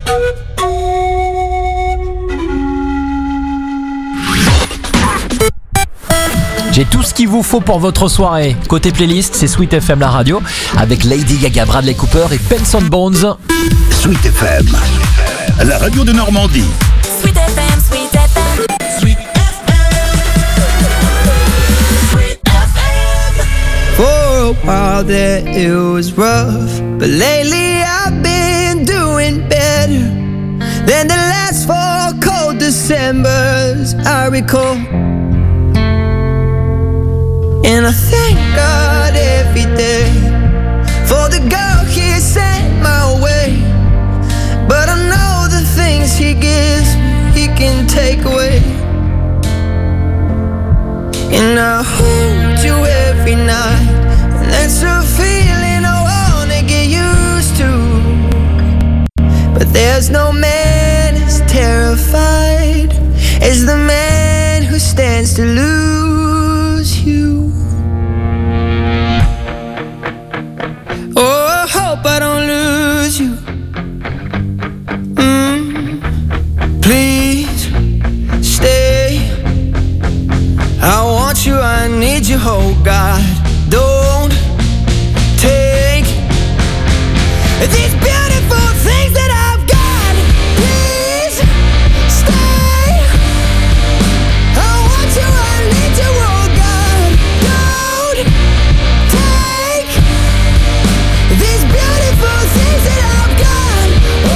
J'ai tout ce qu'il vous faut pour votre soirée. Côté playlist, c'est Sweet FM la radio avec Lady Gaga, Bradley Cooper et Benson Bones. Sweet FM, la radio de Normandie. Sweet FM, Sweet FM, Sweet FM, Sweet FM. For a while there it was rough, but lately I've been doing better than the last 4 cold Decembers I recall. And I thank God every day for the girl He sent my way. But I know the things He gives me, He can take away. And I hold you every night, and that's a feeling I wanna get used to. But there's no man as terrified as the man who stands to lose you. Oh, I hope I don't lose you. Please stay. I want you, I need you, oh God. Don't take these beautiful things that I've got. Please stay. I want you, I need you, oh God. Don't take these beautiful things that I've got.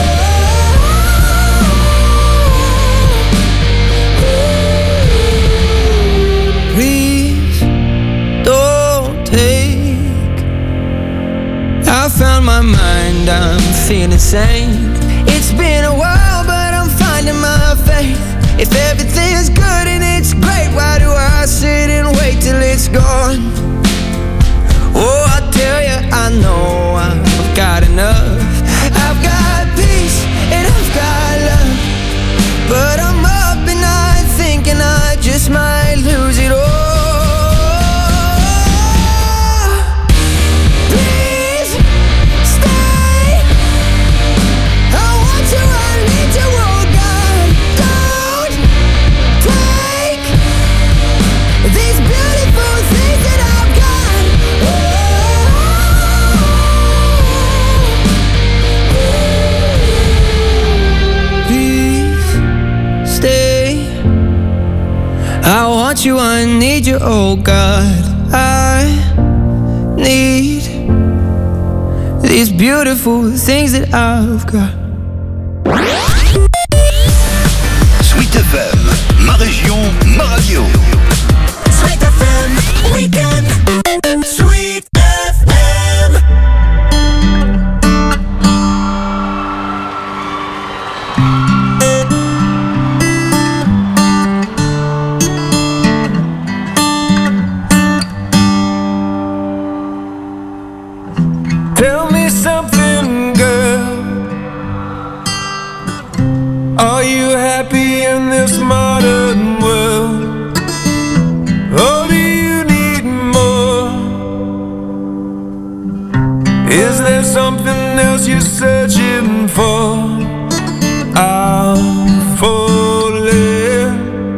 Please don't take. I found my mind, I'm feeling sane. It's been a while, but I'm finding my faith. If everything's good and it's great, why do I sit and wait till it's gone? Oh, I tell you, I know I've got enough. I've got peace and I've got love, but I'm up and I'm thinking I just might lose it all. Please stay. I want you, I need you, oh God. Don't take these beautiful things that I've got. Please stay. I want you, I need you, oh God. I need these beautiful things that I've got. Sweet FM, ma région, ma radio. Sweet FM, weekend. Sweet FM. Tell me something, girl. Are you happy in this modern world? Or do you need more? Is there something else you're searching for? I'm falling.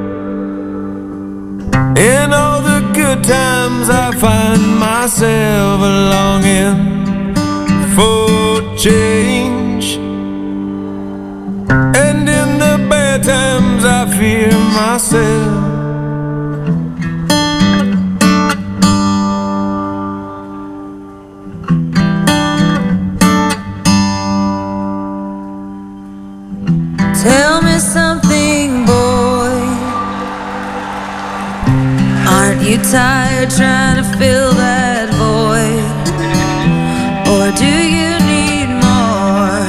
In all the good times I find myself longing for change, and in the bad times I fear myself. Tell me something, boy. Aren't you tired trying to fill that void? Or do you need more?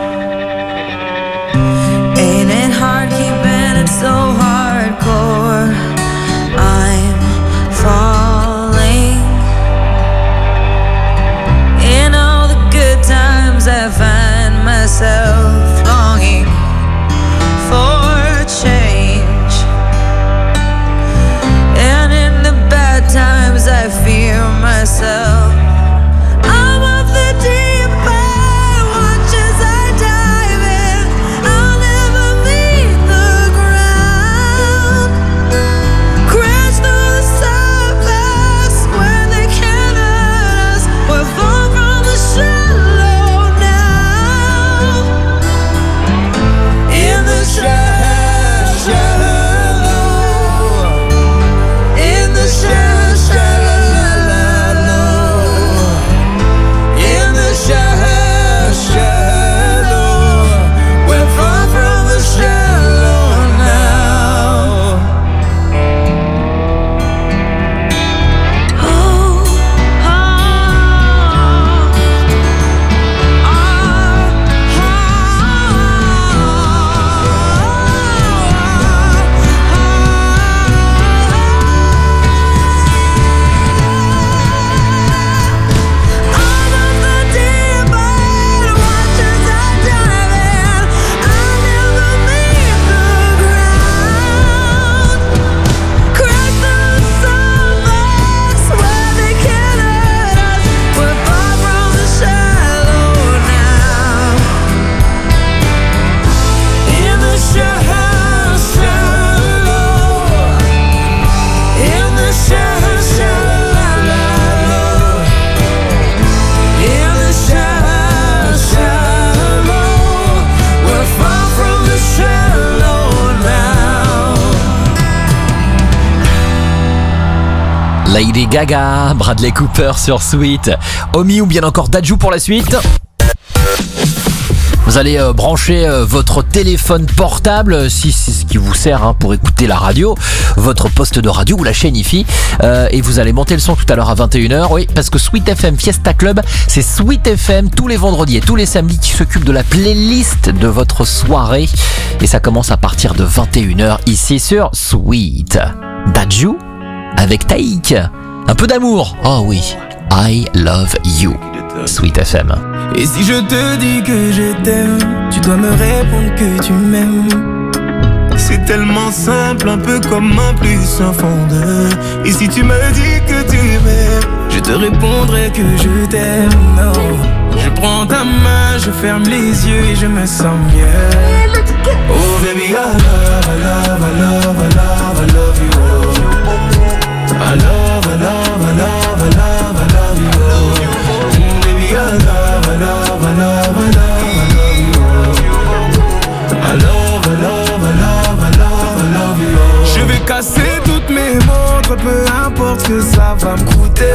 Ain't it hard keeping it so hardcore? I'm falling. In all the good times I find myself longing for change, and in the bad times I fear Lady Gaga, Bradley Cooper sur Sweet, Omi ou bien encore Dadju pour la suite. Vous allez brancher votre téléphone portable, si c'est ce qui vous sert pour écouter la radio, votre poste de radio ou la chaîne IFI, et vous allez monter le son tout à l'heure à 21h, oui, parce que Sweet FM Fiesta Club, c'est Sweet FM tous les vendredis et tous les samedis qui s'occupe de la playlist de votre soirée, et ça commence à partir de 21h ici sur Sweet. Dadju avec Taïk, un peu d'amour, oh oui, I love you, Sweet FM. Et si je te dis que je t'aime, tu dois me répondre que tu m'aimes. C'est tellement simple, un peu comme un plus un fond de. Et si tu me dis que tu m'aimes, je te répondrai que je t'aime. Non, je prends ta main, je ferme les yeux et je me sens mieux. Oh baby, I love, I love, I love, I love, I love you. I love, I love, I love, I love, I love you. Baby, I love, I love, I love, I love, I love you. I love, I love, I love, I love, I love you. Je vais casser toutes mes montres, peu importe ce que ça va me coûter.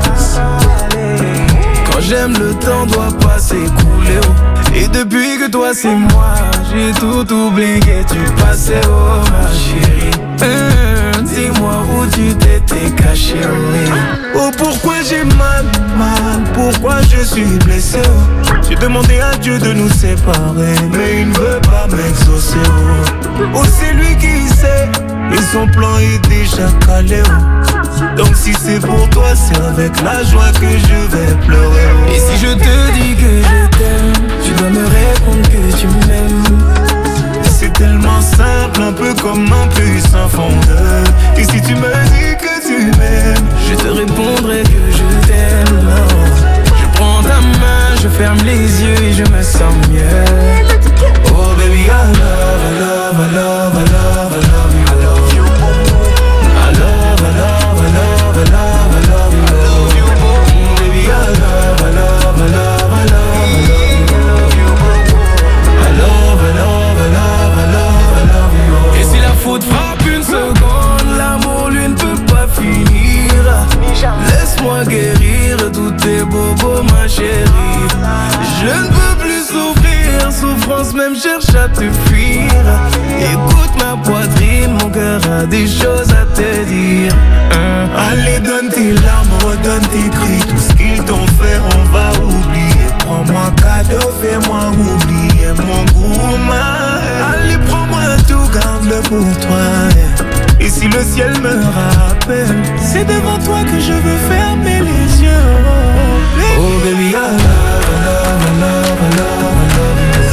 Quand j'aime, le temps doit pas s'écouler. Et depuis que toi c'est moi, j'ai tout oublié, tu passais, oh ma chérie. Dis-moi où tu t'étais caché, oui. Oh pourquoi j'ai mal, pourquoi je suis blessé, oh. J'ai demandé à Dieu de nous séparer, mais il ne veut pas m'exaucer, oh. Oh c'est lui qui sait, et son plan est déjà calé, oh. Donc si c'est pour toi, c'est avec la joie que je vais pleurer, oh. Et si je te dis que je t'aime, tu dois me répondre que tu m'aimes. C'est tellement simple, un peu comme un puissant fondeur. Et si tu me dis que tu m'aimes, je te répondrai que je t'aime. Je prends ta main, je ferme les yeux et je me sens mieux. Oh baby, I love, I love, I love, I love, I love you. I love you. I love, I love, I love, I love, I love you. Baby, I love, I love, I love, I love, I love you. I love, I love, I love, I love, I love you. Et si la faute frappe une seconde, l'amour lui ne peut pas finir. Laisse-moi guérir tous tes bobos, ma chérie. Je ne peux plus souffrir, souffrance même cherche à te fuir. Écoute ma poitrine, mon cœur a des choses à te dire. Allez donne tes larmes, redonne tes cris. Tout ce qu'ils t'ont fait on va oublier. Prends-moi cadeau, fais-moi oublier mon goût, allez prends-moi tout, garde-le pour toi. Et si le ciel me rappelle, c'est devant toi que je veux fermer les yeux. Oh baby, I love, I love, I love, I love, I love you.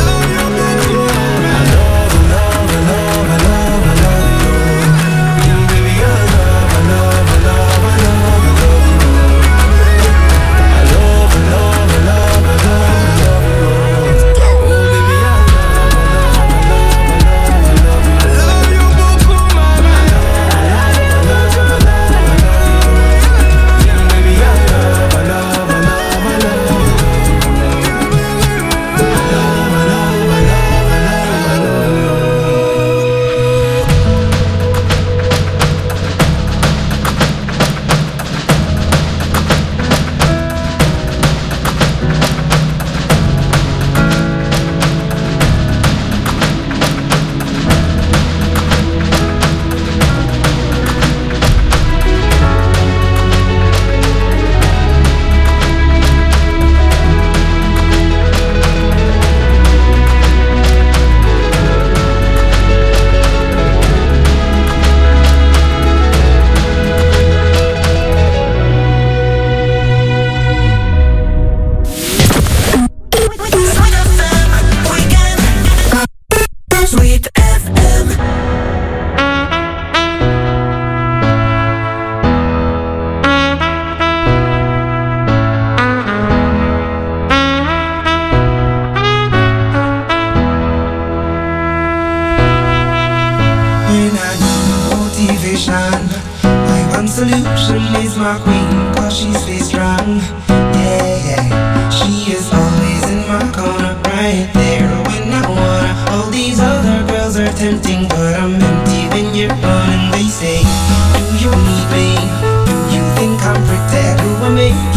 I love, I love, I love, I love, I love you. Baby, I love, I love, I love, I love, I love you. I love, I love, I love, I love, I love you. Oh baby, I love, I love, I love, I love, I love you. I love you beaucoup, mama. solution is my queen, cause she stays strong. Yeah, yeah. She is always in my corner, right there when I wanna. All these other girls are tempting, but I'm empty when you're gone. And they say, do you need me? Do you think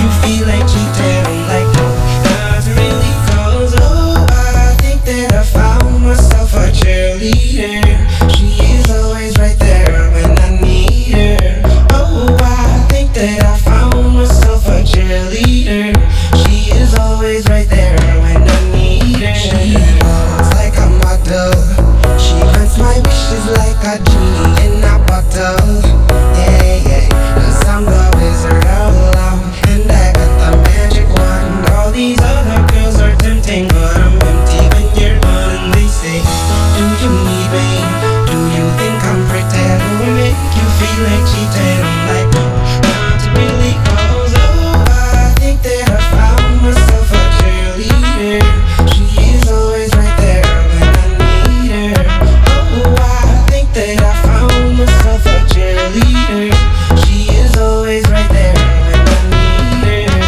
you feel like cheating. I'm like, no, not really, cause oh, I think that I found myself a cheerleader. She is always right there when I need her. Oh, I think that I found myself a cheerleader. She is always right there when I need her. She looks like a model. She grants my wishes like a genie in a bottle. Yeah, yeah, 'cause I'm the wizard of love, and I got the magic wand. All these other girls are tempting, but I'm empty when you're gone. And they say, do you need me? Do you think I'm pretty? Do I make you feel like cheating? I'm like, no, not really, cause oh, I think that I found myself a cheerleader. She is always right there when I need her. Oh, I think that I found myself a cheerleader. She is always right there when I need her.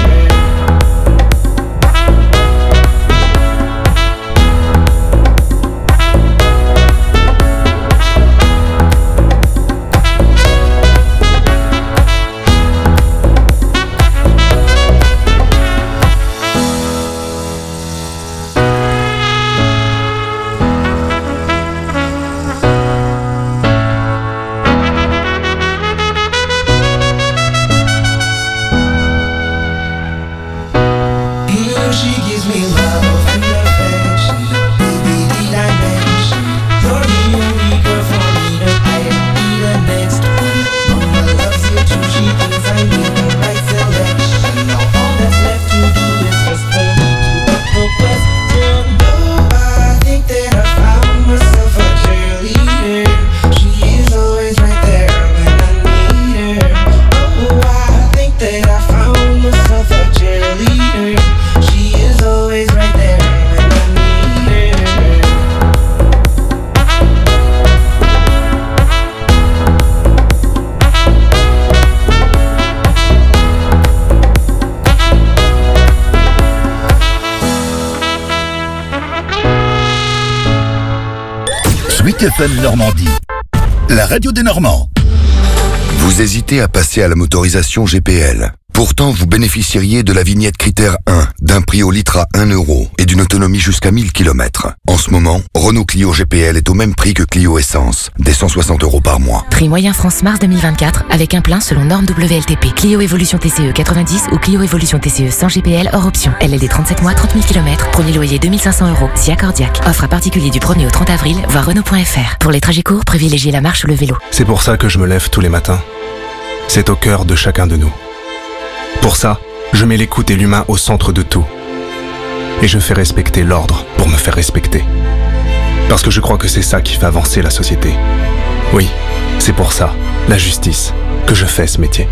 She gives me love and affection, baby, the dimension. You're the only girl for me to be the next one. Mama loves you too, she thinks I made the right selection. Now all that's left to do is just for me to up the question. Oh, I think that I found myself a cheerleader. She is always right there when I need her. Oh, I think that I found myself a cheerleader. She is always right there when I need her. Sweet FM Normandie, la radio des Normands. Vous hésitez à passer à la motorisation GPL. Pourtant, vous bénéficieriez de la vignette critère 1, d'un prix au litre à 1 € et d'une autonomie jusqu'à 1000 km. En ce moment, Renault Clio GPL est au même prix que Clio Essence, des 160 € par mois. Prix moyen France mars 2024 avec un plein selon norme WLTP. Clio Evolution TCE 90 ou Clio Evolution TCE sans GPL hors option. LLD 37 mois, 30 000 km. Premier loyer 2500 €. Si accordiaque. Offre à particulier du 1er au 30 avril. Voir Renault.fr. Pour les trajets courts, privilégiez la marche ou le vélo. C'est pour ça que je me lève tous les matins. C'est au cœur de chacun de nous. Pour ça, je mets l'écoute et l'humain au centre de tout. Et je fais respecter l'ordre pour me faire respecter. Parce que je crois que c'est ça qui fait avancer la société. Oui, c'est pour ça, la justice, que je fais ce métier.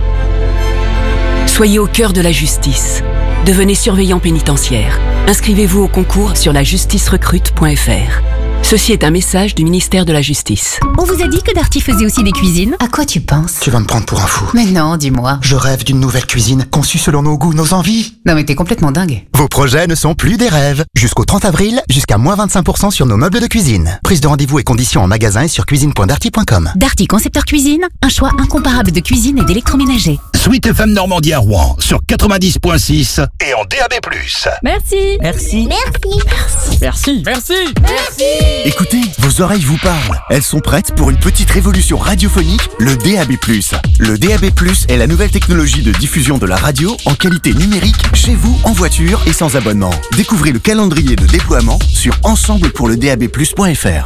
Soyez au cœur de la justice. Devenez surveillant pénitentiaire. Inscrivez-vous au concours sur lajusticerecrute.fr. Ceci est un message du ministère de la Justice. On vous a dit que Darty faisait aussi des cuisines? À quoi tu penses? Tu vas me prendre pour un fou. Mais non, dis-moi. Je rêve d'une nouvelle cuisine conçue selon nos goûts, nos envies. Non mais t'es complètement dingue. Vos projets ne sont plus des rêves. Jusqu'au 30 avril, jusqu'à moins 25% sur nos meubles de cuisine. Prise de rendez-vous et conditions en magasin et sur cuisine.darty.com. Darty concepteur cuisine, un choix incomparable de cuisine et d'électroménager. Sweet FM Normandie à Rouen sur 90.6 et en DAB+. Merci. Merci. Merci. Écoutez, vos oreilles vous parlent. Elles sont prêtes pour une petite révolution radiophonique, le DAB+. Le DAB+, est la nouvelle technologie de diffusion de la radio en qualité numérique, chez vous, en voiture et sans abonnement. Découvrez le calendrier de déploiement sur ensemblepourledab+.fr.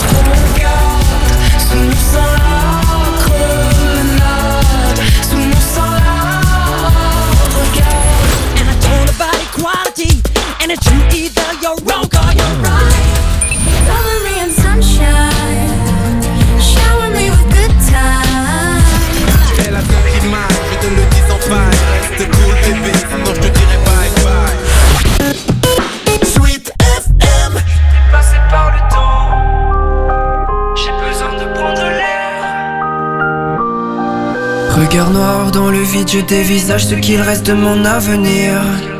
Elle a deux petites mains, je te le dis en face. Reste cool bébé, sinon je te dirai bye bye. Sweet FM. Passé par le temps, j'ai besoin de prendre l'air. Regard noir dans le vide, je dévisage ce qu'il reste de mon avenir.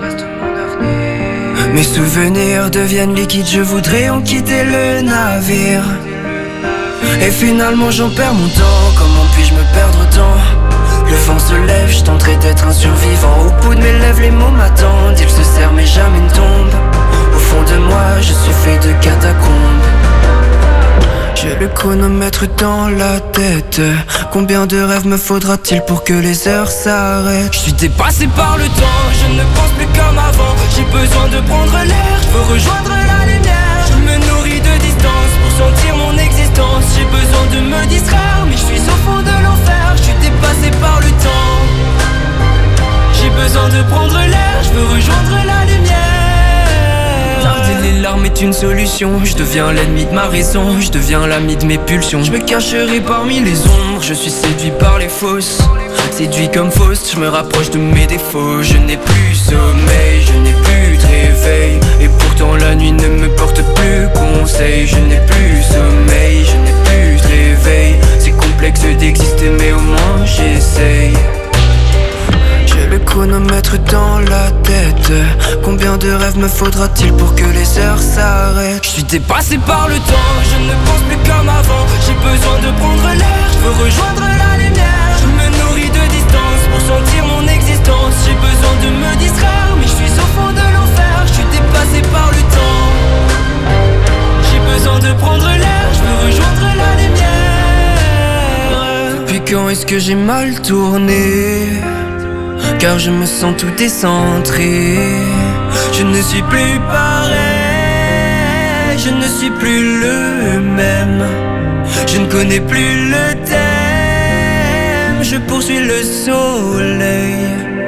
Mes souvenirs deviennent liquides, je voudrais en quitter le navire. Et finalement j'en perds mon temps, comment puis-je me perdre autant? Le vent se lève, je tenterai d'être un survivant. Au bout de mes lèvres, les mots m'attendent. Ils se serrent mais jamais ne tombent. Au fond de moi, je suis fait de catacombes. J'ai le chronomètre dans la tête. Combien de rêves me faudra-t-il pour que les heures s'arrêtent? Je suis dépassé par le temps, je ne pense plus comme avant. J'ai besoin de prendre l'air, je veux rejoindre la lumière. Je me nourris de distance pour sentir mon existence. J'ai besoin de me distraire, mais je suis au fond de l'enfer. Je suis dépassé par le temps. J'ai besoin de prendre l'air, je veux rejoindre la lumière. Garder les larmes est une solution. Je deviens l'ennemi de ma raison, je deviens l'ami de mes pulsions. Je me cacherai parmi les ombres, je suis séduit par les fausses. Séduit comme Faust, je me rapproche de mes défauts. Je n'ai plus sommeil, je n'ai plus de réveil. Et pourtant la nuit ne me porte plus conseil. Je n'ai plus sommeil, je n'ai plus de réveil. C'est complexe d'exister mais au moins j'essaye. J'ai le chronomètre dans la tête. Combien de rêves me faudra-t-il pour que les heures s'arrêtent? Je suis dépassé par le temps, je ne pense plus comme avant. J'ai besoin de prendre l'air, je veux rejoindre la lumière. Je me nourris de distance pour sentir mon existence. J'ai besoin de me distraire, mais je suis au fond de l'enfer. Je suis dépassé par le temps. J'ai besoin de prendre l'air, je veux rejoindre la lumière. Depuis quand est-ce que j'ai mal tourné? Car je me sens tout décentré. Je ne suis plus pareil, je ne suis plus le même. Je ne connais plus le thème, je poursuis le soleil.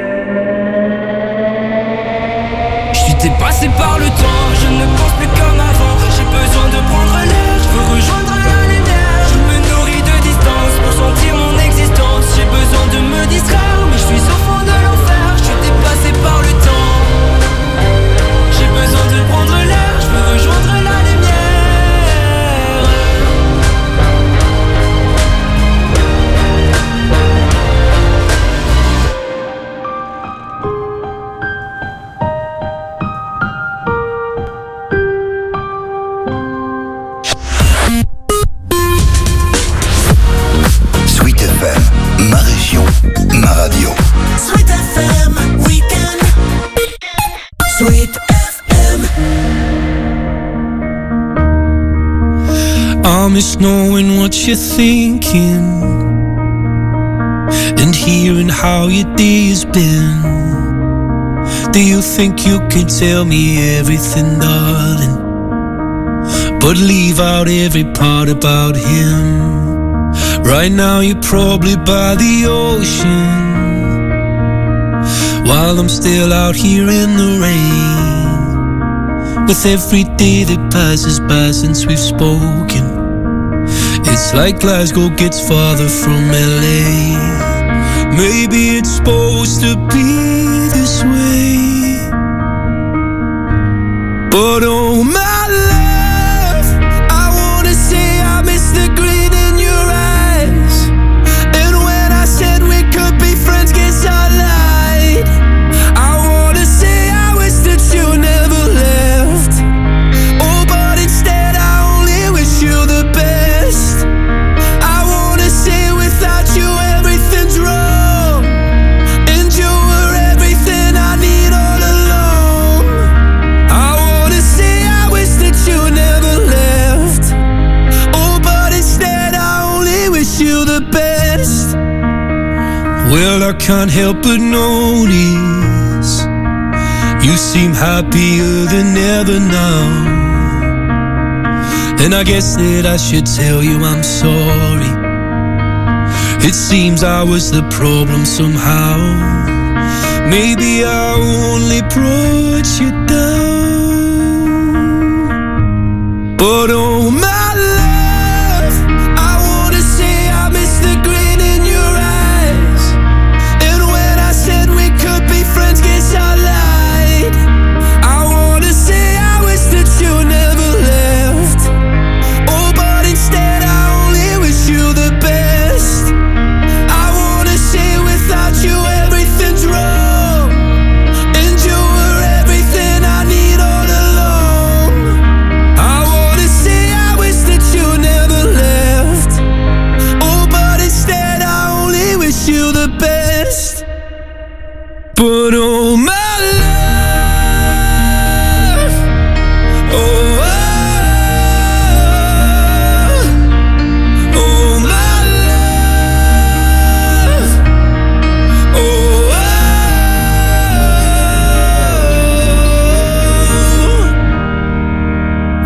Je suis dépassé par le temps, je ne pense plus comme avant. J'ai besoin de prendre l'air, je veux rejoindre la lumière. Je me nourris de distance pour sentir mon existence. J'ai besoin de me distraire, mais je suis au fond de l'enfer. Je suis dépassé par le temps. J'ai besoin de prendre l'air, je veux rejoindre la lumière. Sweet FM, ma région, ma radio. Sweet FM Weekend. Sweet FM. I miss knowing what you're thinking and hearing how your day has been. Do you think you can tell me everything, darling, but leave out every part about him? Right now you're probably by the ocean, while I'm still out here in the rain. With every day that passes by since we've spoken, it's like Glasgow gets farther from LA. Maybe it's supposed to be this way, but oh my love, I wanna say I miss the grin in your eyes. And when I said we could be friends, guess I lied. I wanna say I wish that you never left. Oh, but instead I only wish you the best. I wanna say without you everything's wrong, and you were everything I need all along. I wanna say I wish that you never left. Oh, but instead I only wish you the best. Well, I can't help but notice you seem happier than ever now, and I guess that I should tell you I'm sorry. It seems I was the problem somehow. Maybe I only brought you down, but oh my love, I wanna say I miss the grin in your eyes. And when I said we could be friends, guess I lied. I wanna say I wish that you never left. Oh, but instead I only wish you the best. I wanna say without you everything's wrong, and you were everything I need all along. I wanna say I wish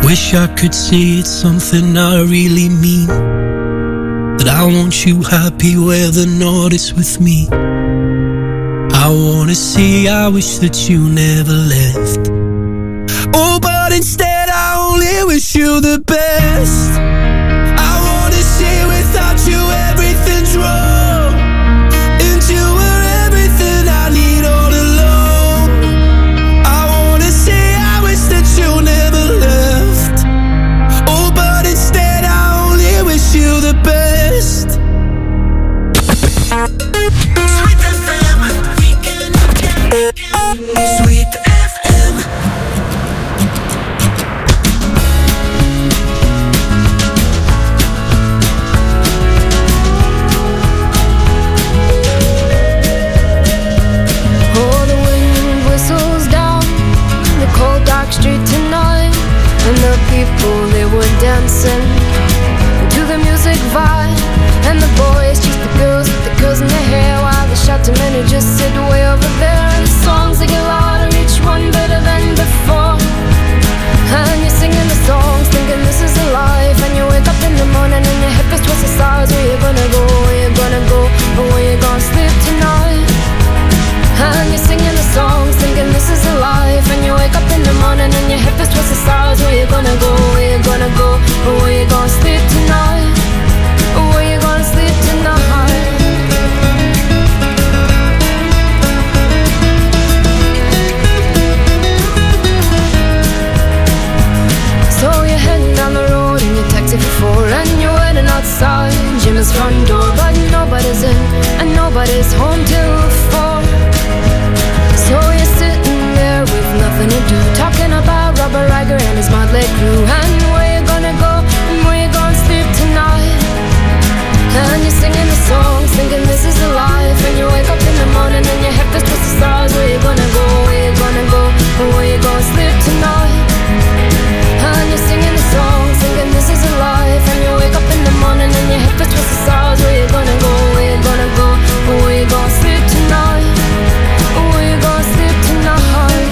wish I could say it's something I really mean, that I want you happy where the north is with me. I wanna say I wish that you never left. Oh, but instead I only wish you the best. I wanna say without you everything's wrong, and you were everything I need all along. I wanna say I wish that you never left. Oh, but instead I only wish you the best. Sweet FM Weekend. Sweet FM. Oh, the wind whistles down the cold dark street tonight, and the people, they were dancing to the music vibe, and the boys chase the girls with the girls in their hair, while the shouting men who just sit way over there. And the songs, they get louder, each one better than before, and you're singing the songs thinking this is a life, and you wake up in the morning and your hip is twisted sides. Where you gonna go, where you gonna go, or where you gonna sleep tonight? And you're singing the songs thinking this is a life, and you wake up in the morning and your hip is twisted sides. Where you gonna go, where you gonna go, or where you gonna sleep tonight? Or where you gonna sleep tonight? So you're heading down the road in your taxi for 4, and you're waiting outside Jimmy's front door, but nobody's in and nobody's home till 4. So you're sitting there with nothing to do, talking about Robert Riger and his motley crew, and where you gonna go and where you gonna sleep tonight? And you're singing the songs thinking this is a life, and you wake up in the morning and your hip is twisted stars. Where you gonna go, where you gonna go, or where you gonna sleep tonight? And you're singing the songs thinking this is a life, and you wake up in the morning and your hip is twisted stars. Where you gonna go, where you gonna go, or where you gonna sleep tonight? Or where you gonna sleep tonight?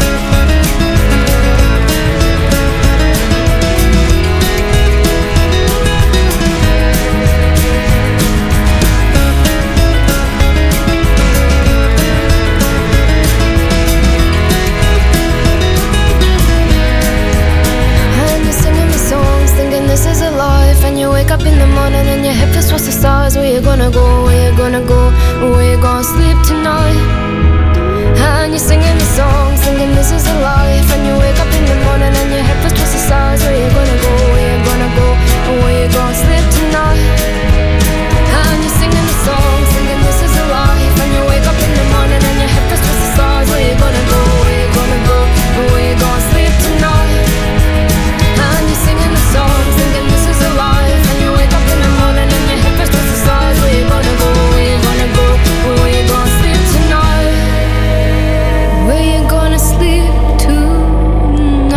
This is a life, and you wake up in the morning and your hip is twisted stars. Where you gonna go, where you gonna go, where you gonna sleep tonight? And you're singing the songs thinking this is a life, and you wake up in the morning and your hip is twisted stars. Where you gonna go, where you gonna go, where you gonna sleep tonight? And you're singing the songs thinking this is a life, and you wake up in the morning and your hip is twisted stars. Where you gonna go, where you gonna go, where you gonna sleep tonight? And you're singing the songs thinking this is a life, and you wake up in the morning and your hip is twisted stars. Where you gonna go, where you gonna go, where you gonna sleep tonight? Where you gonna sleep tonight?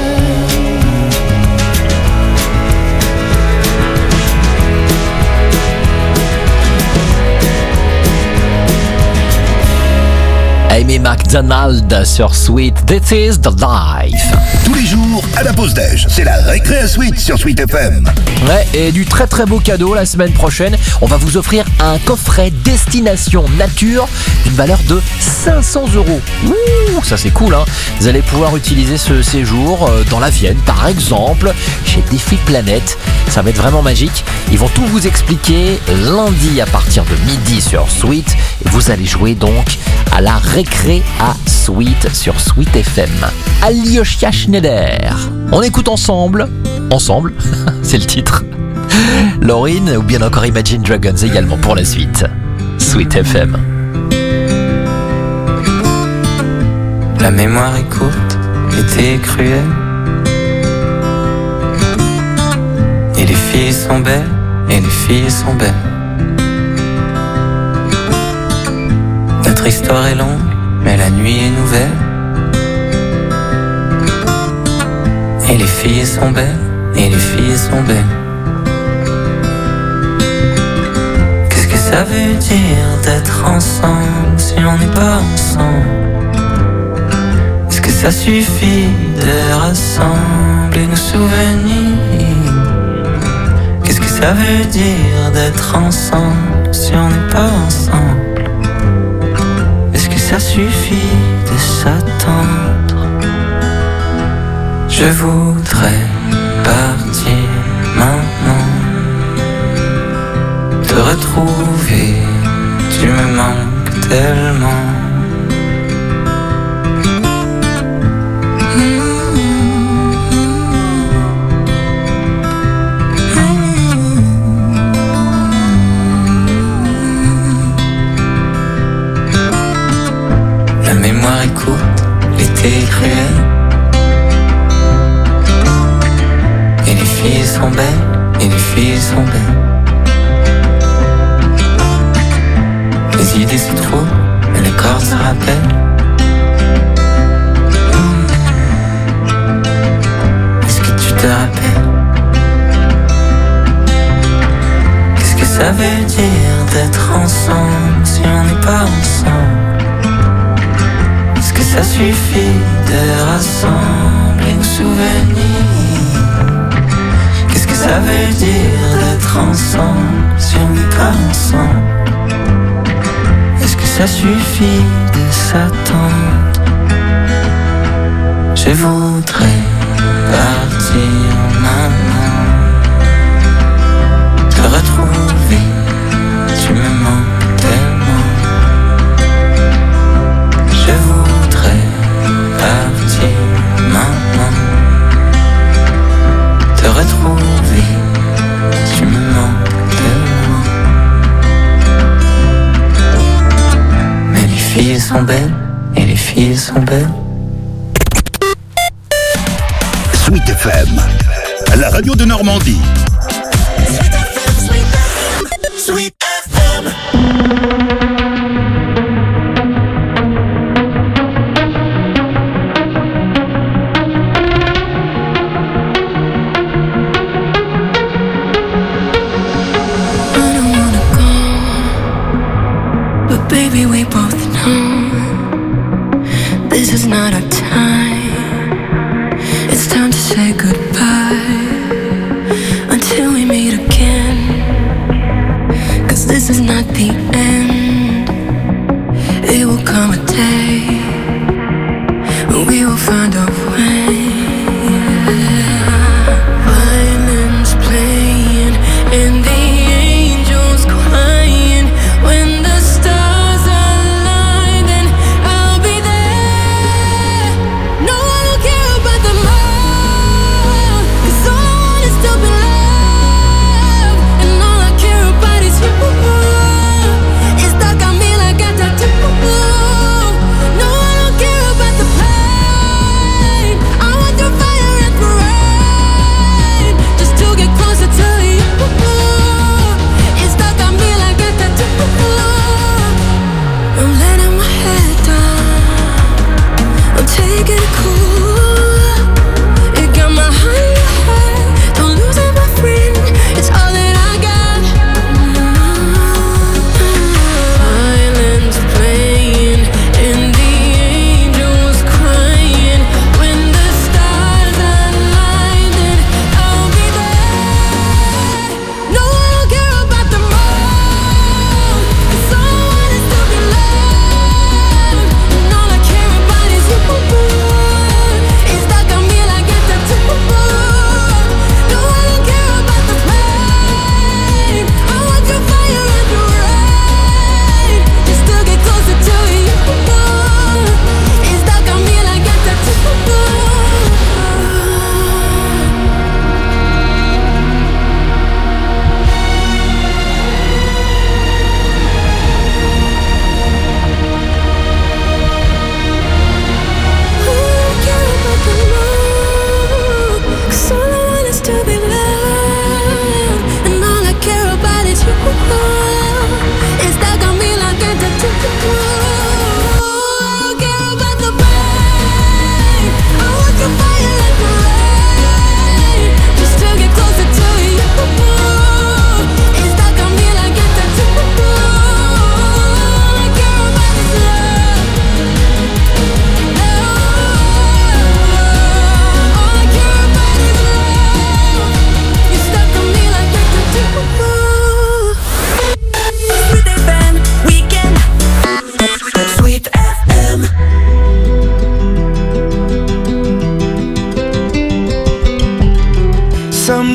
Amy McDonald sur Sweet, This is the Life. Tous les jours, à la pause déj, c'est la récré à Sweet sur Sweet FM. Ouais, et du très très beau cadeau la semaine prochaine. On va vous offrir un coffret destination nature d'une valeur de 500 €. Ouh, ça c'est cool, hein. Vous allez pouvoir utiliser ce séjour dans la Vienne, par exemple, chez Défi Planète. Ça va être vraiment magique. Ils vont tout vous expliquer lundi à partir de midi sur Sweet. Et vous allez jouer donc à la récré à Sweet sur Sweet FM. Alyosha Schneider. On écoute ensemble, c'est le titre. Lauryn ou bien encore Imagine Dragons également pour la suite. Sweet FM. La mémoire est courte, l'été est cruel, et les filles sont belles, et les filles sont belles. Notre histoire est longue, mais la nuit est nouvelle, et les filles sont belles, et les filles sont belles. Qu'est-ce que ça veut dire d'être ensemble si on n'est pas ensemble? que ça suffit de rassembler nos souvenirs? Qu'est-ce que ça veut dire d'être ensemble si on n'est pas ensemble? Est-ce que ça suffit de s'attendre? Je voudrais partir maintenant, te retrouver, tu me manques tellement. La mémoire est courte, l'été est cruel, et les filles sont belles, et les filles sont belles. Les idées se trouvent, et le corps se rappelle. Est-ce que tu te rappelles? Qu'est-ce que ça veut dire d'être ensemble si on n'est pas ensemble? Est-ce que ça suffit de rassembler nos souvenirs? Qu'est-ce que ça veut dire d'être ensemble si on n'est pas ensemble? Est-ce que ça suffit de s'attendre? Je voudrais partir maintenant, te retrouver, tu me manques tellement. Je voudrais partir maintenant, te retrouver, tu me manques tellement. Mais les filles sont belles, et les filles sont belles. Sweet FM, la radio de Normandie. Sweet FM. But baby, we both know this is not our time. It's time to say goodbye until we meet again. 'Cause this is not the end. It will come a day when we will find our way. Violins playing and the angels crying. When the stars align, then I'll be there. No one will care about the love, 'cause all I want is to be loved, and all I care about is you. It's stuck on me like a tattoo. No one will care about the pain. I want the fire and the rain, just to get closer to you. It's stuck on me like a tattoo. I'm letting my head down, I'm taking it cool. It got my heart, don't lose it, my friend. It's all that I got. Violins playing and the angels crying. When the stars align, then I'll be there. No one will care about the moon, 'cause all I want is to be loved, and all I care about is you. It's stuck on me like a tattoo. No one will care about the pain. I want your fire and your rain, just to get closer to you. It's stuck on me like a tattoo. Cause all I want is to be loved, and all I care about is you. It's stuck on me like a tattoo. I don't care about the pain. I want your fire and the rain, just to get closer to you. It's stuck on me like a tattoo. All I care about is love.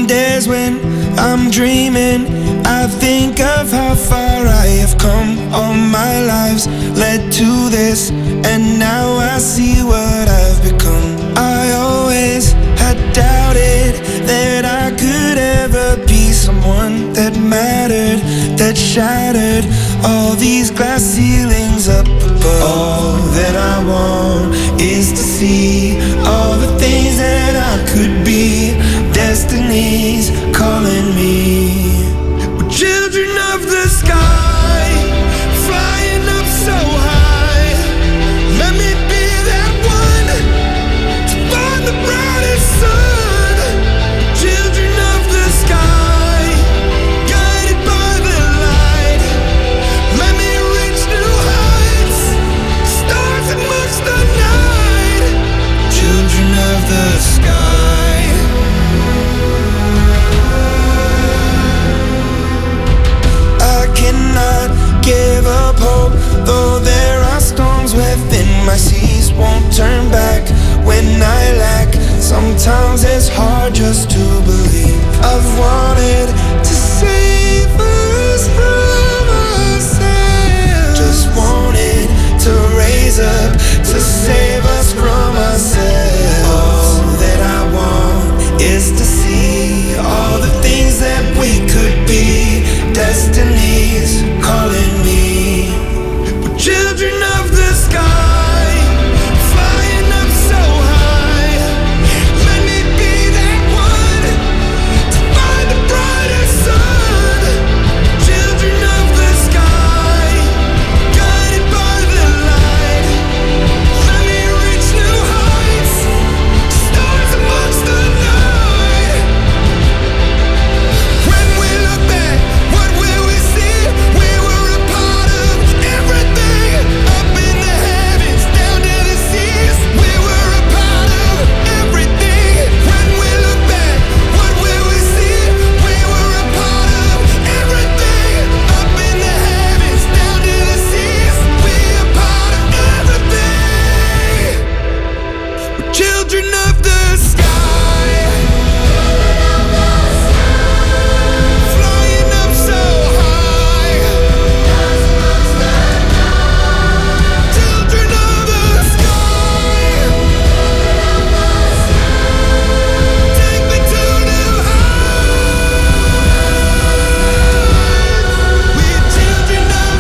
Some days when I'm dreaming, I think of how far I have come. All my lives led to this, and now I see what I've become. I always had doubted that I could ever be someone that mattered, that shattered all these glass ceilings up above. All that I want is to see all the things that I could be. Destiny's calling me. We're children of the sky, flying up so high. Let me be that one to find the brightest sun. Children of the sky, guided by the light. Let me reach new heights, stars amongst the night. Children of the sky. Cannot give up hope, though there are storms within my seas. Won't turn back when I lack. Sometimes it's hard just to believe. I've wanted to save us from ourselves. Just wanted to raise up to save us from ourselves. All that I want is to see all the things that we could be. Destiny's calling me. We're children of the sky, flying up so high. Let me be that one to find the brightest sun. Children of the sky, guided by the light. Let me reach new heights, stars amongst the night. When we look back, what will we see? We were a part of everything, up in the heavens, down to the seas. We were a part of everything. When we look back, what will we see? We were a part of everything, up in the heavens, down to the seas. We a part of everything. We're children of the sky, flying up so high. Children of the sky, take me to new heights. We're children of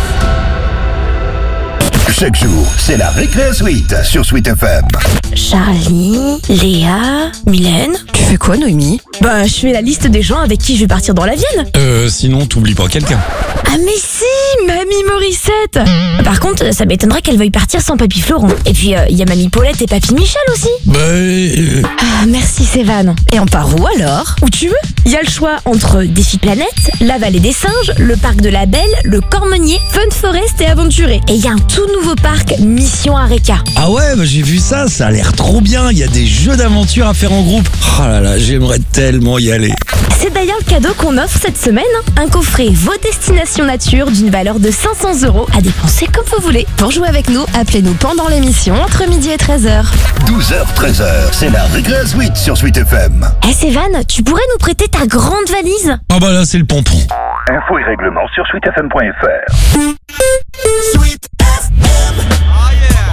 the. Chaque jour, c'est la Récré Suite sur Sweet FM. Charlie, Léa, Mylène. Tu fais quoi, Noémie? Bah, je fais la liste des gens avec qui je vais partir dans la Vienne. Sinon, t'oublies pas quelqu'un. Ah mais si, Mamie Morissette. Par contre, ça m'étonnerait qu'elle veuille partir sans Papy Florent. Et puis, il y a Mamie Paulette et Papy Michel aussi. Ah, merci Sévan. Et on part où alors? Où tu veux. Il y a le choix entre Défi Planète, la Vallée des Singes, le Parc de la Belle, le Cormenier, Fun Forest et Aventuré. Et il y a un tout nouveau parc, Mission Areka. Ah ouais, bah j'ai vu ça, ça a l'air trop bien. Il y a des jeux d'aventure à faire en groupe. Oh là là, j'aimerais tellement y aller. C'est d'ailleurs le cadeau qu'on offre cette semaine. Un coffret Vos Destinations Nature d'une valeur de 500 € à dépenser comme vous voulez. Pour jouer avec nous, appelez-nous pendant l'émission entre midi et 13h. 12h, 13h, c'est la Récré Suite sur Sweet FM. Eh Sévan, tu pourrais nous prêter ta grande valise? Ah bah là, c'est le pompon. Infos et règlements sur sweetfm.fr. Sweet FM. Oh yeah.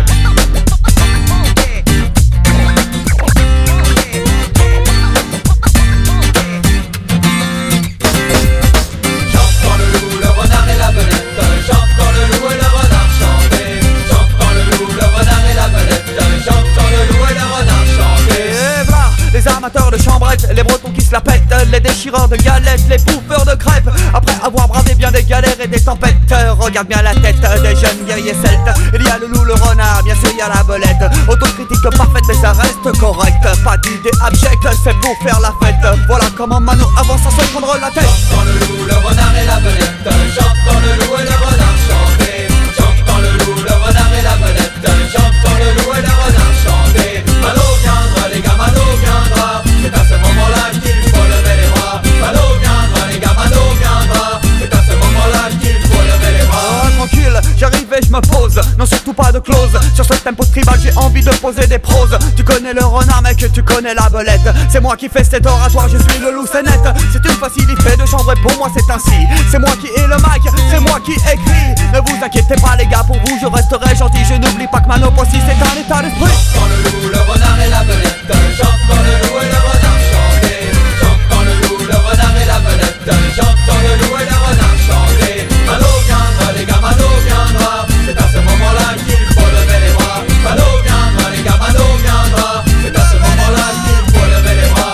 Les amateurs de chambrettes, les bretons qui se la pètent, les déchireurs de galettes, les bouffeurs de crêpes. Après avoir bravé bien des galères et des tempêtes, regarde bien la tête des jeunes guerriers celtes. Il y a le loup, le renard, bien sûr il y a la belette. Autocritique parfaite mais ça reste correct. Pas d'idée abjecte, c'est pour faire la fête. Voilà comment Mano avance sans se prendre la tête. J'entends le loup, le renard et la belette. J'entends le loup et le renard chanter. J'entends le loup, le renard et la belette. J'entends le loup et le renard chanter. Mano viendra les gars, Mano viendra. C'est à ce moment-là qu'il faut lever les bras. Mano viendra les gars, Mano viendra. C'est à ce moment-là qu'il faut lever les bras. Tranquille, j'arrive et je me pose. Non surtout pas de clause. Sur ce tempo tribal j'ai envie de poser des proses. Tu connais le renard mec, que tu connais la belette. C'est moi qui fais cet oratoire, je suis le loup, c'est net. C'est une facilité de chambre et pour moi c'est ainsi. C'est moi qui ai le mic, c'est moi qui écris. Ne vous inquiétez pas les gars, pour vous je resterai gentil. Je n'oublie pas que ma nope aussi c'est un état d'esprit. J'entends le loup, le renard et la belette. J'entends le loup et le renard chanter. J'entends le loup, le renard et la belette. J'entends le loup et le renard chanter. Mano viendra, les gars, Mano viendra. C'est à ce moment-là qu'il faut lever les bras. Mano viendra, les gars, Mano viendra. C'est à ce moment-là qu'il faut lever les bras.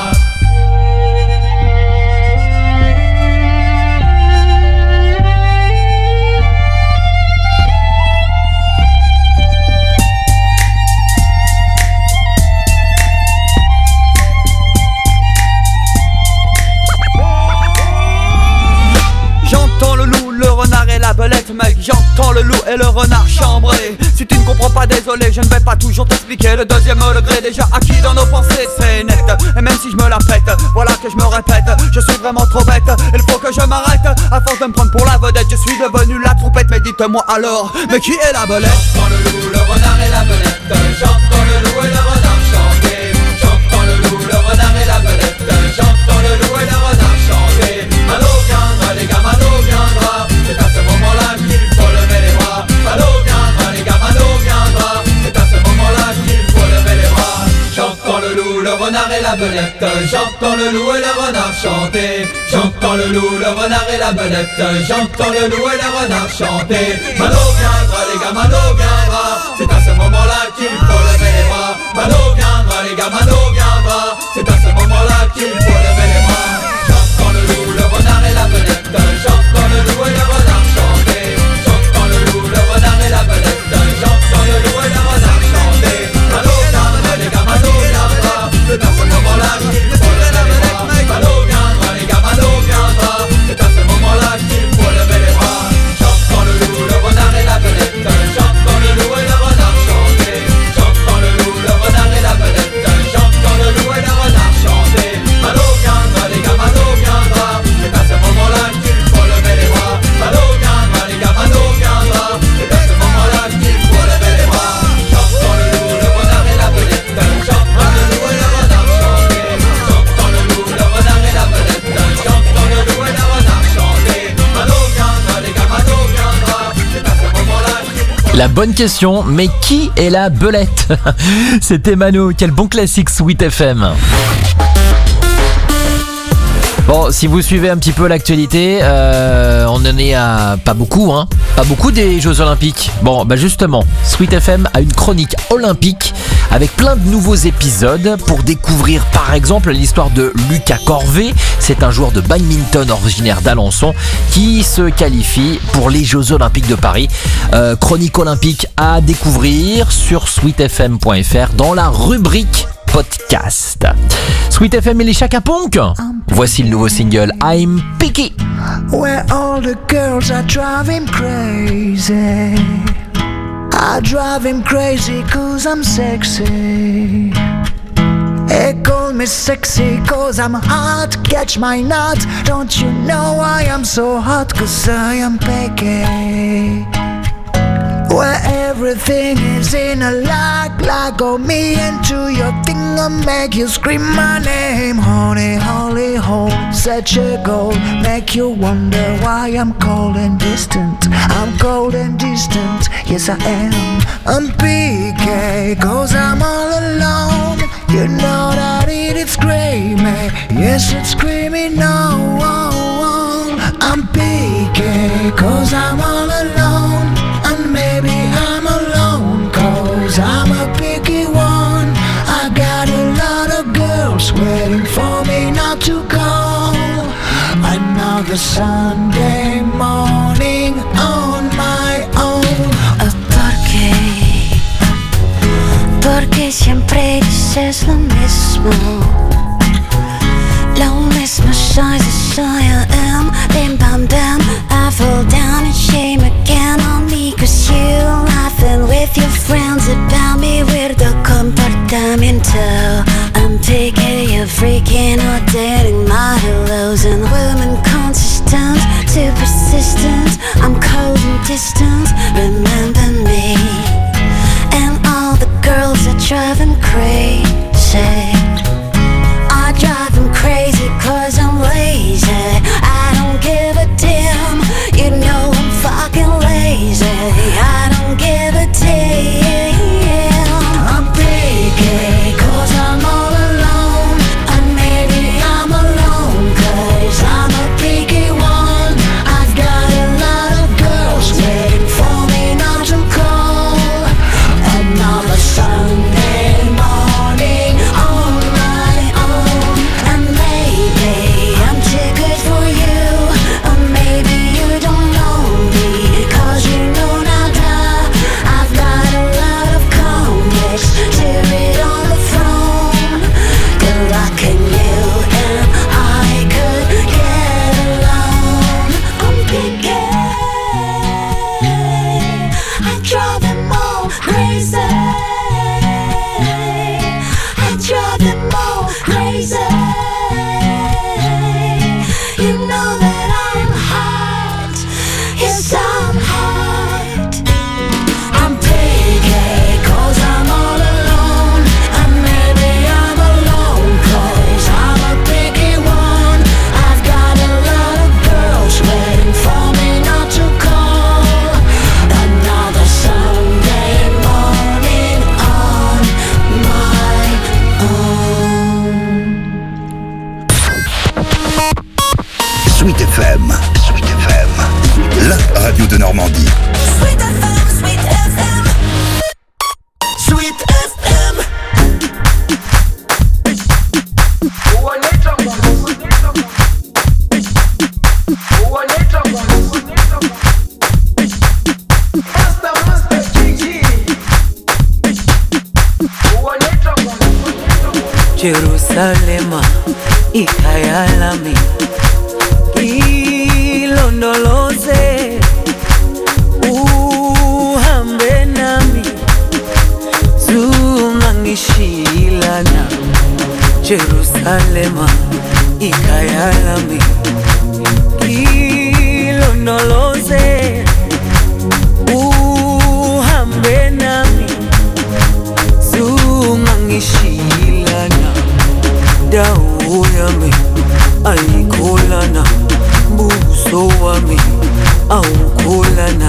J'entends le loup, le renard et la belette, mec. J'entends le loup et le renard chambré. Si tu ne comprends pas, désolé, je ne vais pas toujours t'expliquer. Le deuxième degré déjà acquis dans nos pensées, c'est net. Et même si je me la pète, voilà que je me répète. Je suis vraiment trop bête, il faut que je m'arrête. À force de me prendre pour la vedette, je suis devenu la trompette. Mais dites-moi alors, mais qui est la belette? J'entends le loup, le renard et la belette. J'entends le loup et le renard chanter. J'entends le loup, le renard et la belette. J'entends le loup et le renard chanter. Mano viendra, les gars, Mano viendra. C'est à ce moment-là qu'il faut lever les bras. Mano viendra, les gars, Mano viendra. C'est à ce moment-là qu'il faut lever les bras. J'entends le loup, le renard et la belette. J'entends le loup et le renard chanter. J'entends le loup, le renard et la belette. J'entends le loup et le renard chanter. Mano viendra, les gars, Mano viendra. C'est à ce moment-là qu'il faut lever les bras. Mano viendra, les gars, Mano viendra. C'est à ce moment-là qu'il faut lever les bras. J'entends le loup, le renard et la belette. J'entends le loup et le renard chanter. J'entends le loup, le renard et la belette. J'entends le loup et le renard chanter. Mano viendra, les gars, Mano viendra. C'est à ce moment-là qu'il faut lever les bras. Mano viendra, les gars, Mano viendra. C'est à ce moment-là qu'il faut lever les bras. J'entends le loup, le renard et la belette. J'entends le loup et le renard chanter. J'entends le loup, le renard et la belette. J'entends le loup et le renard chanter. Mano viendra, les gars, Mano viendra. C'est à ce moment-là qu'il faut lever les bras. Mano viendra, les gars, Mano viendra. C'est à ce moment-là qu'il faut lever les bras. J'entends le loup, le renard et la belette. J'entends le loup et le renard chanter. J'entends le loup, le renard et la belette. J'entends le loup et le renard chanter. Mano viendra, les gars, Mano viendra. C'est à ce moment-là qu'il faut. La bonne question, mais qui est la belette? C'était Mano, quel bon classique Sweet FM. Bon, si vous suivez un petit peu l'actualité, on en est à pas beaucoup, hein. Pas beaucoup des Jeux Olympiques. Bon, bah justement, Sweet FM a une chronique olympique avec plein de nouveaux épisodes pour découvrir par exemple l'histoire de Lucas Corvée. C'est un joueur de badminton originaire d'Alençon qui se qualifie pour les Jeux Olympiques de Paris. Chronique olympique à découvrir sur sweetfm.fr dans la rubrique podcast. Sweet FM et les Chaka Ponk. Voici le nouveau single I'm Picky. Where all the girls are driving crazy, I drive him crazy cause I'm sexy. They call me sexy cause I'm hot, catch my nut. Don't you know I am so hot cause I am picky. Where everything is in a like go me into your thing and make you scream my name. Honey, holy hole, such a goal, make you wonder why I'm cold and distant. I'm cold and distant, yes I am. I'm PK, cause I'm all alone. You know that it's screaming, yes it's screaming no. I'm PK, cause I'm all alone. And maybe I'm alone, cause I'm a picky one. I got a lot of girls waiting for me not to go. Another Sunday morning on my own. Porque siempre dices lo mismo. Lo mismo soy, I am. Bim bam bam, I fall down and shame again on me. Cause you laughing with your friends about me. Weirdo comportamiento. I'm taking you freaking or dating my hellos. And women consistent, too persistent. I'm cold and distant, remember me. And all the girls are driving crazy. Sweet FM. Sweet FM. La radio de Normandie. Sweet FM, Sweet FM. Sweet FM. Jerusalema ikhaya lami ilondoloze uhambe nami zungangishilana Jerusalema ikhaya lami ilondoloze uhambe nami zungangishilana dawo yami ayikholana buso wami awukholana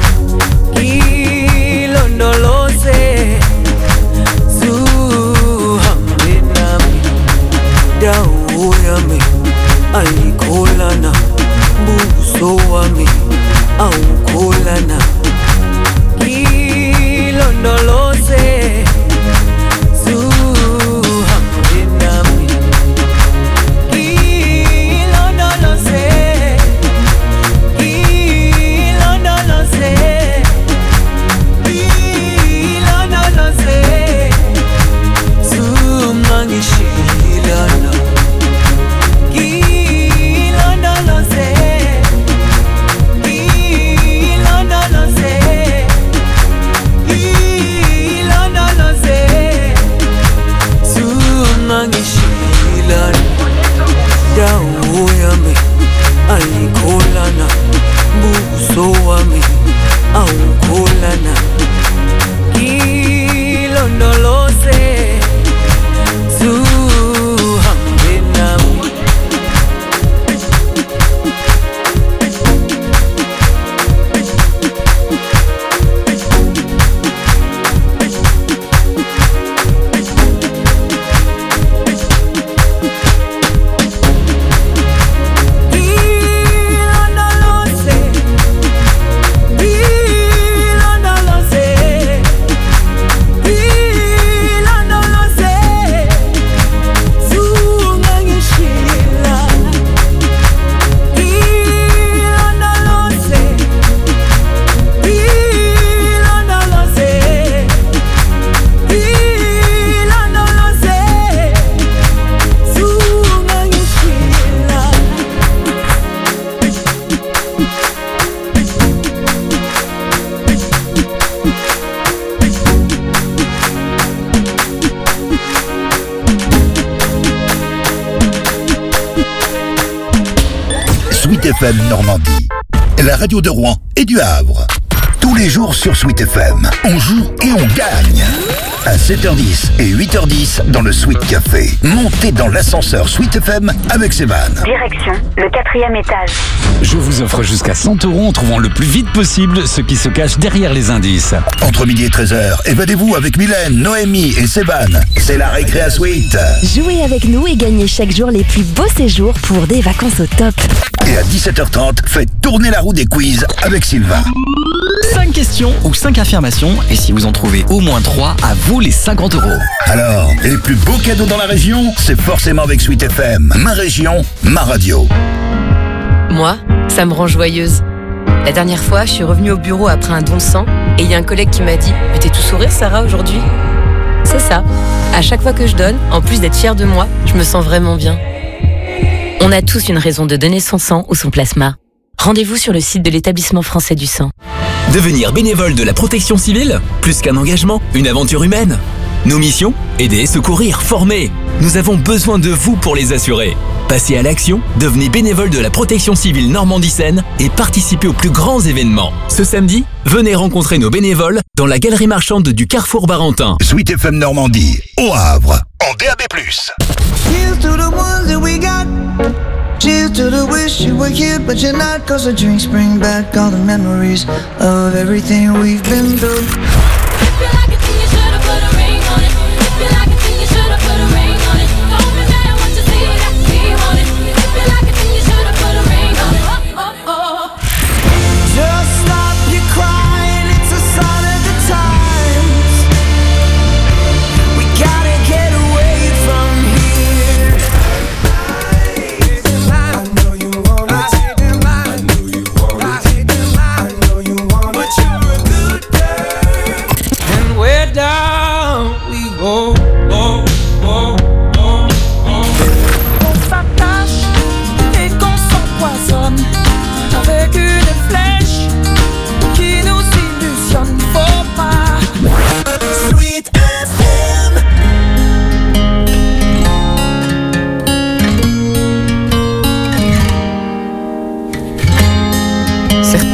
ilondoloze zuhambe nami dawo yami ayikholana buso wami awukholana ilondoloze ayikholana buso wami awukholana ilondoloze zuhambe nami FM Normandie, la radio de Rouen et du Havre. Tous les jours sur Sweet FM, on joue et on gagne. À 7h10 et 8h10 dans le Sweet Café. Montez dans l'ascenseur Sweet FM avec Sévan. Direction le 4e étage. Je vous offre jusqu'à 100 € en trouvant le plus vite possible ce qui se cache derrière les indices. Entre midi et 13h, évadez-vous avec Mylène, Noémie et Sévan. C'est la récré à Sweet. Jouez avec nous et gagnez chaque jour les plus beaux séjours pour des vacances au top. Et à 17h30, faites tourner la roue des quiz avec Sylvain. 5 questions ou 5 affirmations, et si vous en trouvez au moins 3, à vous les 50 €. Alors, les plus beaux cadeaux dans la région, c'est forcément avec Sweet FM. Ma région, ma radio. Moi, ça me rend joyeuse. La dernière fois, je suis revenue au bureau après un don de sang, et il y a un collègue qui m'a dit « Mais t'es tout sourire, Sarah, aujourd'hui ?» C'est ça. À chaque fois que je donne, en plus d'être fière de moi, je me sens vraiment bien. On a tous une raison de donner son sang ou son plasma. Rendez-vous sur le site de l'Établissement français du sang. Devenir bénévole de la protection civile ? Plus qu'un engagement, une aventure humaine. Nos missions ? Aider, secourir, former. Nous avons besoin de vous pour les assurer. Passez à l'action, devenez bénévole de la protection civile Normandie-Seine et participez aux plus grands événements. Ce samedi, venez rencontrer nos bénévoles dans la galerie marchande du Carrefour Barentin. Sweet FM Normandie, au Havre, en DAB+. Here's to the ones that we got. Cheers to the wish you were here but you're not. Cause the drinks bring back all the memories of everything we've been through. Don't be mad what you see, I see on it. If you like it, then you should've put a ring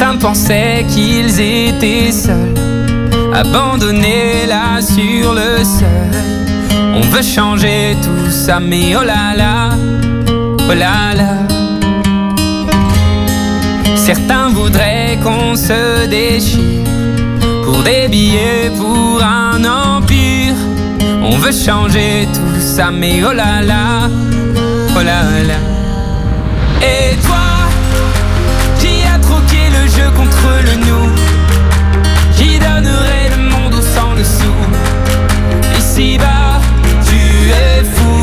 Certains pensaient qu'ils étaient seuls, abandonnés là sur le seuil. On veut changer tout ça, mais oh là là, oh là là. Certains voudraient qu'on se déchire pour des billets, pour un empire. On veut changer tout ça, mais oh là là, oh là là. Et toi, qui a troqué le jeu contre le nous, qui donnerait le monde au sang le sou. Ici-bas, tu es fou.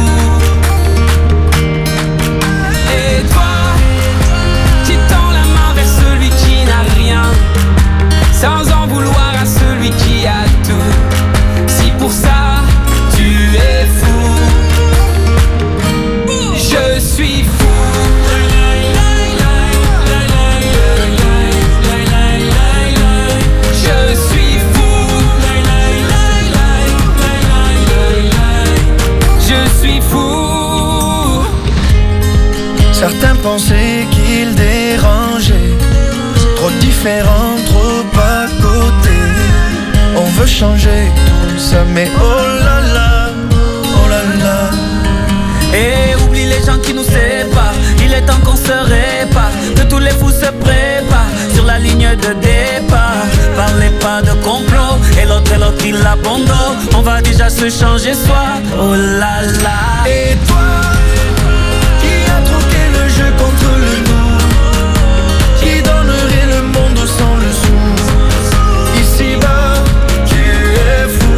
Et toi, qui tend la main vers celui qui n'a rien, sans en vouloir à celui qui a tout. Si pour ça, tu es fou, je suis fou. Certains pensaient qu'ils dérangeaient, trop différents, trop à côté. On veut changer tout ça, mais oh là là, oh là là. Et oublie les gens qui nous séparent, il est temps qu'on se répare, que tous les fous se préparent sur la ligne de départ. Parlez pas de complot, et l'autre il abandonne. On va déjà se changer soi, oh là là. Et toi, jeu contre le nous, qui donnerait le monde sans le sou. Ici-bas, tu es fou.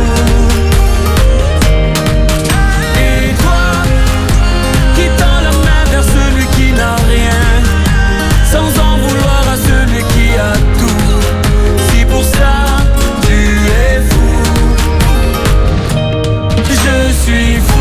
Et toi, qui tend la main vers celui qui n'a rien, sans en vouloir à celui qui a tout. Si pour ça, tu es fou, je suis fou.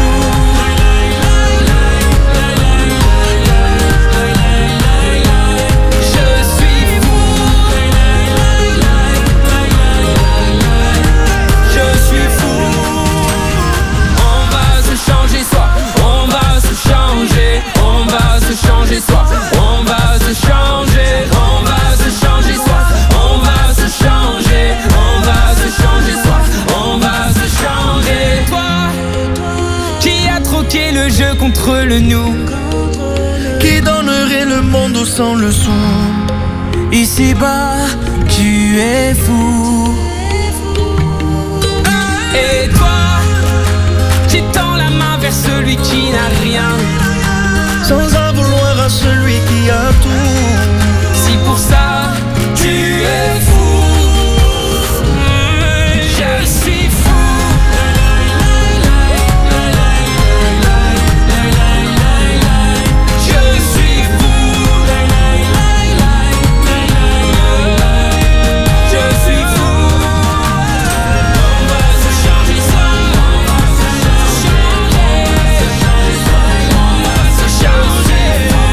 Changer soi, on va se changer, on va se changer soi, on va se changer, on va se changer soi, on va se changer. Toi, qui a troqué le jeu contre le nous, qui donnerait le monde sans le sou. Ici-bas, tu es fou. Et toi, qui tend la main vers celui qui n'a rien, sans en vouloir à celui qui a tout. Si pour ça, tu es fou, je suis fou. Je suis fou. Je suis fou. On va se changer soi, on va se changer, on va se changer.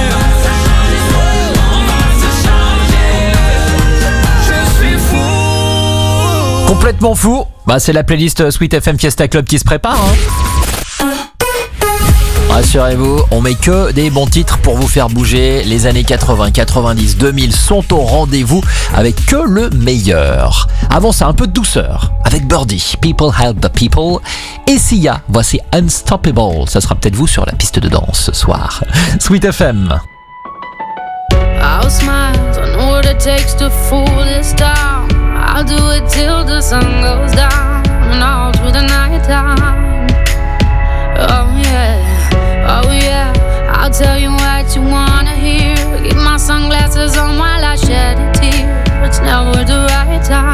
Complètement fou. Bah c'est la playlist Sweet FM Fiesta Club qui se prépare hein. Rassurez-vous, on met que des bons titres pour vous faire bouger. Les années 80, 90, 2000 sont au rendez-vous avec que le meilleur. Avant ça, un peu de douceur avec Birdie, People Help the People. Et Sia, voici Unstoppable. Ça sera peut-être vous sur la piste de danse ce soir. Sweet FM. I'll smile, I know what it takes to fool this town. I'll do it till the sun goes down and all through the night time. Oh yeah, I'll tell you what you wanna hear. Keep my sunglasses on while I shed a tear. It's never the right time.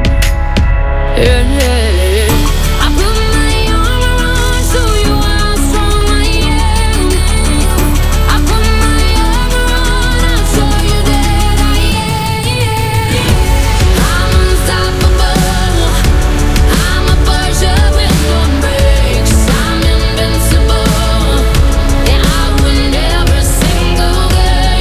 Yeah. I put my armor on so you know how strong I am. I put my armor on, I'll show you that I am. I'm unstoppable. I'm a Porsche with no brakes. I'm invincible. Yeah, I win every single game.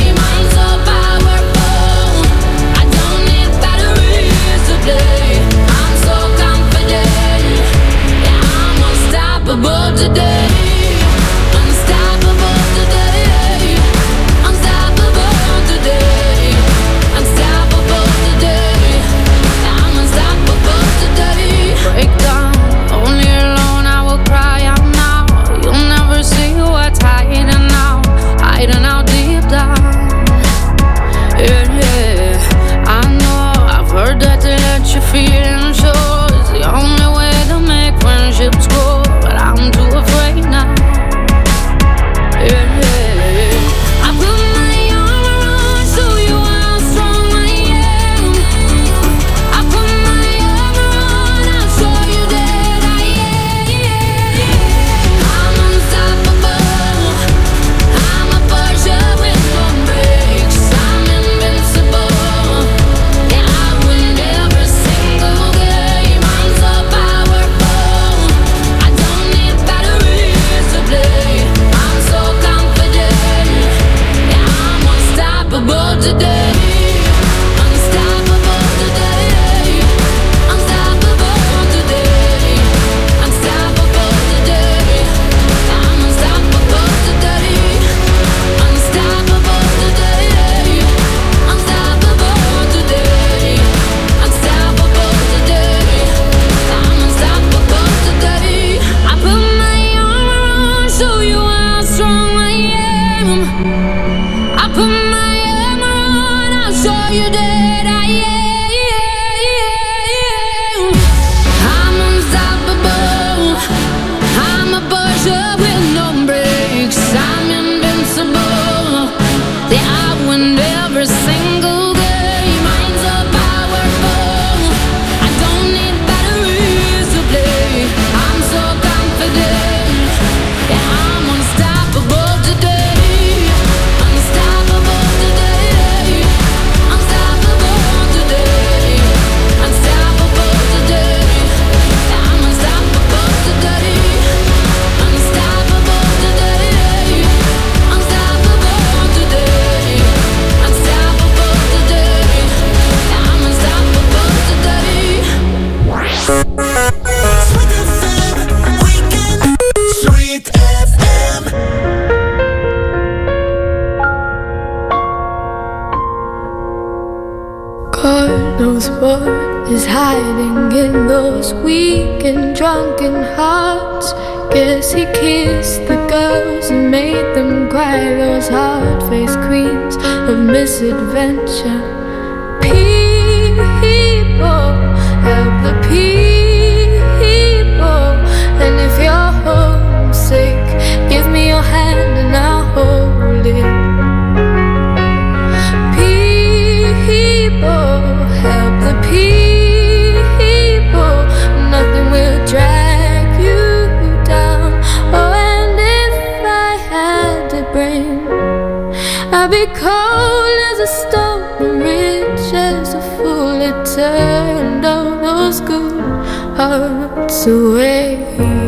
today. Unstoppable today. Unstoppable today. Unstoppable today. I'm unstoppable today. Unstoppable today. Unstoppable today. Unstoppable today. I'm unstoppable today. I put my armor on, show you how strong I am. I put my armor on, I'll show you that I am. I'm unstoppable. I'm a Porsche with no brakes. I'm invincible. Yeah, I win every single game. Mine's so powerful. I don't need batteries to play. I'm so confident. Yeah, I'm unstoppable today. Unstoppable today. Unstoppable today. Unstoppable today. Yeah, I'm unstoppable today. Unstoppable today. Unstoppable today. Unstoppable today. Yeah, I'm unstoppable today. Sweet FM. God knows what is hiding in those weak and drunken hearts. Guess he kissed the girls and made them cry, those hard-faced queens of misadventure. People, help the people. And if you're homesick, give me your hand and I'll hold it. People, help the people. Nothing will drag you down. Oh, and if I had to bring, I'd be cold as a stone and rich as a fool. It turned all those good hearts away.